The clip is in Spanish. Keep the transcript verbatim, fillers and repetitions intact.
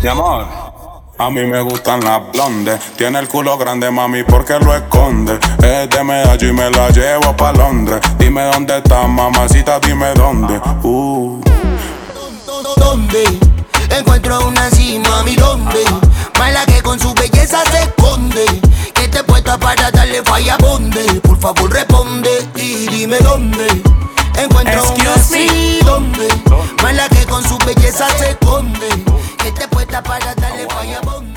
Mi amor, a mí me gustan las blondes. Tiene el culo grande, mami, porque lo esconde. Es de Medallo y me la llevo pa' Londres. Dime dónde estás, mamacita, dime dónde. Uh. ¿Dónde? Encuentro una así, mami, ¿dónde? Mala que con su belleza se esconde. Que te puesta para darle falla, ¿dónde? Por favor responde y dime dónde. Encuentro una así, ¿dónde? Mala que con su belleza se esconde. Que te puesta para darle falla, ¿dónde?